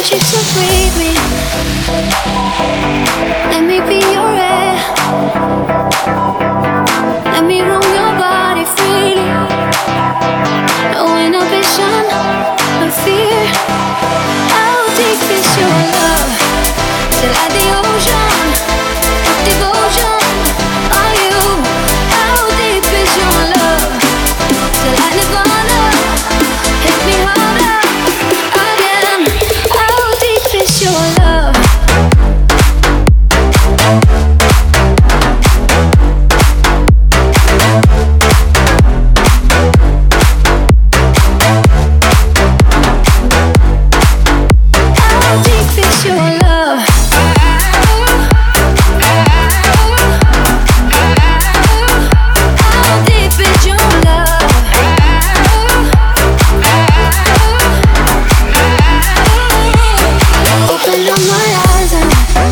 you to breathe me. Let me be your air. Let me roam your body freely. No inhibition, no fear. How deep is your love? Till like the ocean, devotion. Are you? How deep is your love? Till like Nirvana, hit me harder again. How deep is your love? How deep is your love? How deep is your love? Open up my eyes and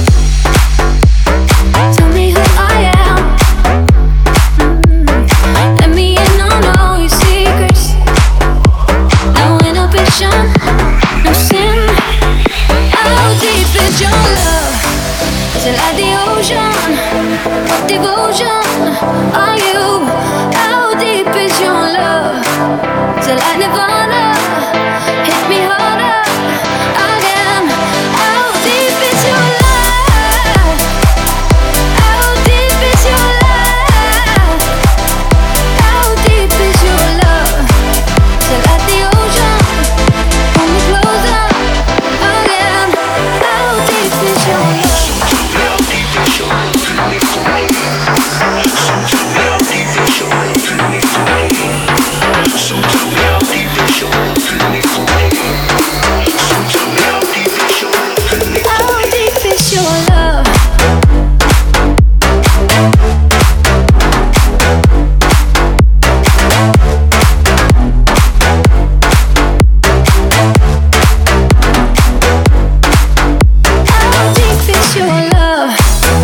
tell me who I am. Let me in on all your secrets. No inhibition, no sin. How deep is your love? Is it like the ocean, devotion? Are you? How deep is your love? Is it like Nirvana? Hit me harder again. How deep is your love? How deep is your love? How deep is your love? Is it like the ocean? Pull me closer again. How deep is your love? How deep is your love? How deep is your love?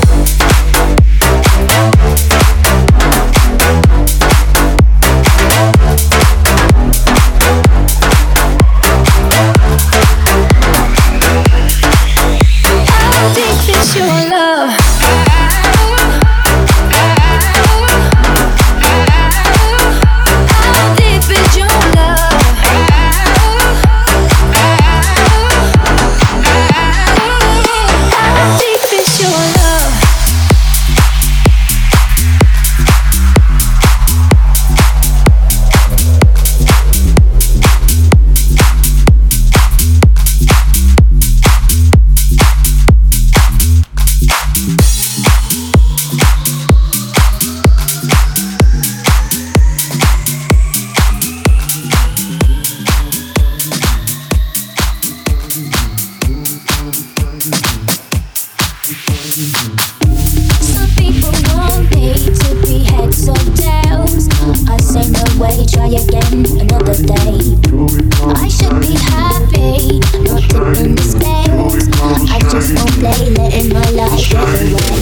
How deep is your love? How deep is your love? How deep is your love? Some people want me to be heads or tails. I say no way, try again another day. I should be happy, not tipping the scales. I just won't play, letting my life get away.